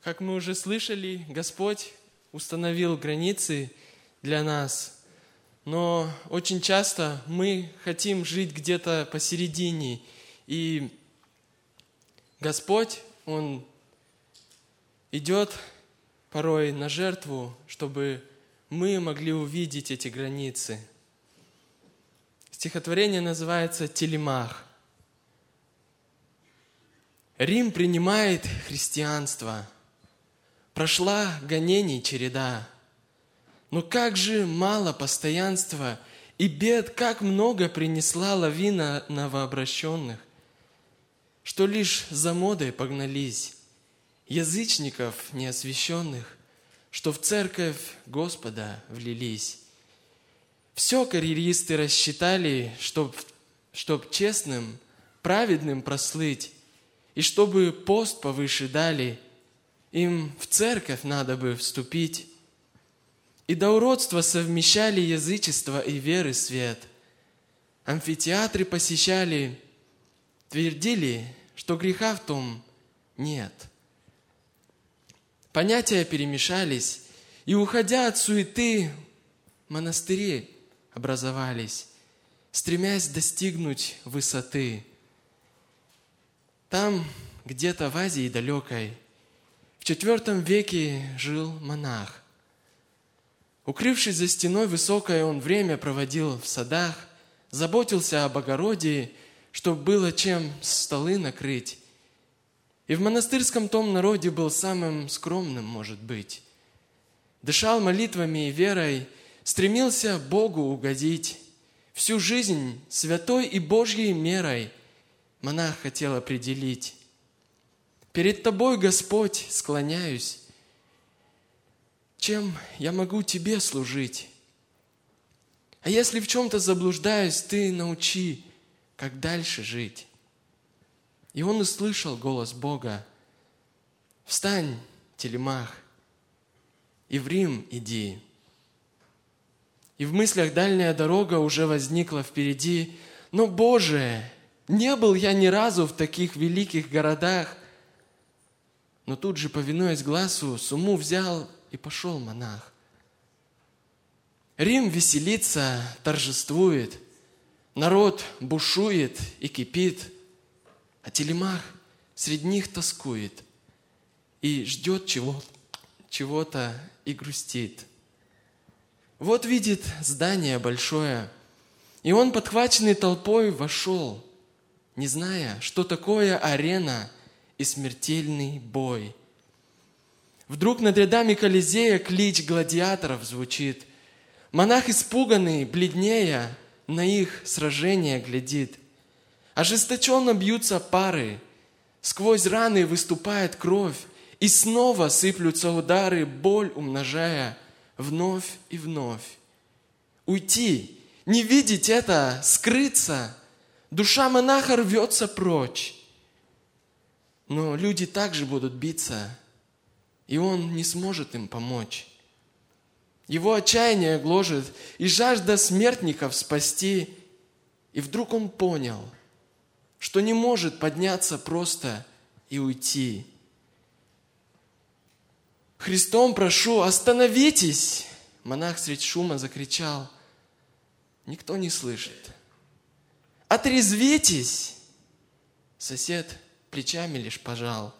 Как мы уже слышали, Господь установил границы для нас, но очень часто мы хотим жить где-то посередине, и Господь, Он идет порой на жертву, чтобы мы могли увидеть эти границы. Стихотворение называется «Телемах». Рим принимает христианство. Прошла гонений череда. Но как же мало постоянства и бед, как много принесла лавина новообращенных, что лишь за модой погнались, язычников неосвященных, что в церковь Господа влились. Все карьеристы рассчитали, чтоб честным, праведным прослыть, и чтобы пост повыше дали, им в церковь надо бы вступить. И до уродства совмещали язычество и веры свет. Амфитеатры посещали, твердили, что греха в том нет. Понятия перемешались, и, уходя от суеты, монастыри образовались, стремясь достигнуть высоты. Там, где-то в Азии далекой, в IV веке жил монах. Укрывшись за стеной высокой, он время проводил в садах, заботился об огороде, чтоб было чем столы накрыть. И в монастырском том народе был самым скромным, может быть. Дышал молитвами и верой, стремился Богу угодить. Всю жизнь святой и Божьей мерой монах хотел определить. Перед Тобой, Господь, склоняюсь. Чем я могу Тебе служить? А если в чем-то заблуждаюсь, Ты научи, как дальше жить. И он услышал голос Бога. Встань, Телемах, и в Рим иди. И в мыслях дальняя дорога уже возникла впереди. Но, Боже, не был я ни разу в таких великих городах. Но тут же, повинуясь глазу, сумму взял и пошел монах. Рим веселится, торжествует, народ бушует и кипит, а Телемах среди них тоскует и ждет чего-то и грустит. Вот видит здание большое, и он, подхваченный толпой, вошел, не зная, что такое арена и смертельный бой. Вдруг над рядами Колизея клич гладиаторов звучит. Монах, испуганный, бледнея, на их сражение глядит. Ожесточенно бьются пары, сквозь раны выступает кровь, и снова сыплются удары, боль умножая вновь и вновь. Уйти, не видеть это, скрыться, душа монаха рвется прочь. Но люди также будут биться, и он не сможет им помочь. Его отчаяние гложет, и жажда смертников спасти. И вдруг он понял, что не может подняться просто и уйти. «Христом прошу, остановитесь!» Монах средь шума закричал. Никто не слышит. «Отрезвитесь!» Сосед плечами лишь пожал.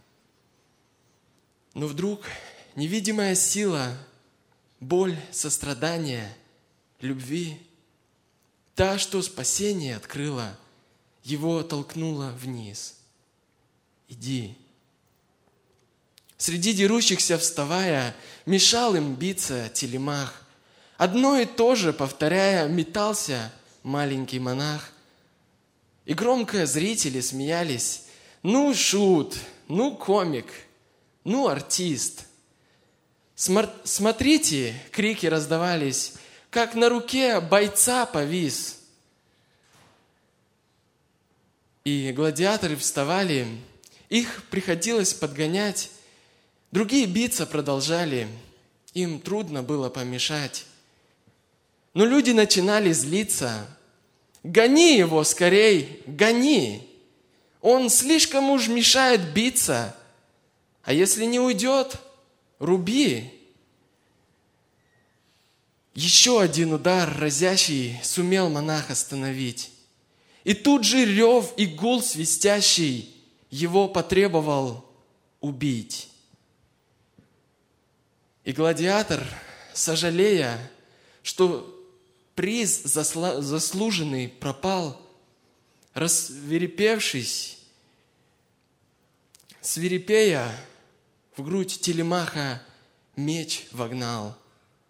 Но вдруг невидимая сила, боль, сострадание, любви, та, что спасение открыла, его толкнула вниз. Иди. Среди дерущихся вставая, мешал им биться Телемах. Одно и то же, повторяя, метался маленький монах. И громко зрители смеялись. Ну, шут, ну, комик, ну, артист. Смотрите, крики раздавались, как на руке бойца повис. И гладиаторы вставали, их приходилось подгонять. Другие биться продолжали, им трудно было помешать. Но люди начинали злиться. «Гони его скорей, гони! Он слишком уж мешает биться!» А если не уйдет, руби. Еще один удар разящий сумел монах остановить. И тут же рев и гул свистящий его потребовал убить. И гладиатор, сожалея, что приз заслуженный пропал, рассвирепевшись, свирепея, в грудь Телемаха меч вогнал.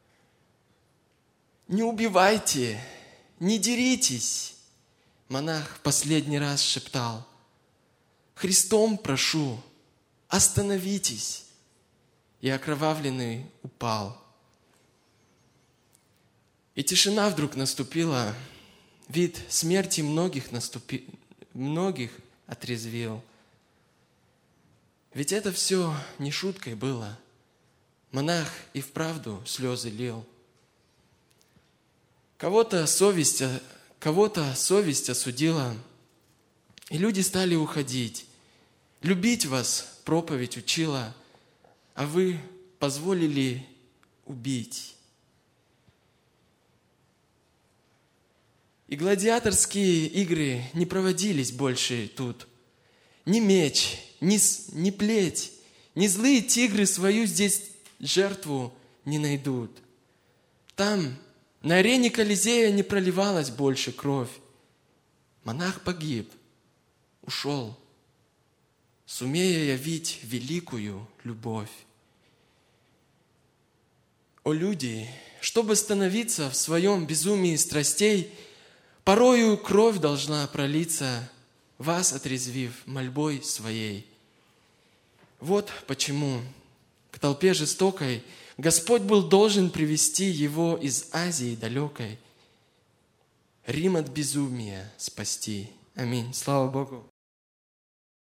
«Не убивайте, не деритесь!» Монах в последний раз шептал. «Христом прошу, остановитесь!» И окровавленный упал. И тишина вдруг наступила. Вид смерти многих отрезвил. Ведь это все не шуткой было. Монах и вправду слезы лил. Кого-то совесть осудила, и люди стали уходить. Любить вас проповедь учила, а вы позволили убить. И гладиаторские игры не проводились больше тут. Ни меч, ни плеть, ни злые тигры свою здесь жертву не найдут. Там на арене Колизея не проливалась больше кровь. Монах погиб, ушел, сумея явить великую любовь. О люди, чтобы становиться в своем безумии страстей, порою кровь должна пролиться, вас отрезвив мольбой своей. Вот почему к толпе жестокой Господь был должен привести его из Азии далекой, Рим от безумия спасти. Аминь. Слава Богу.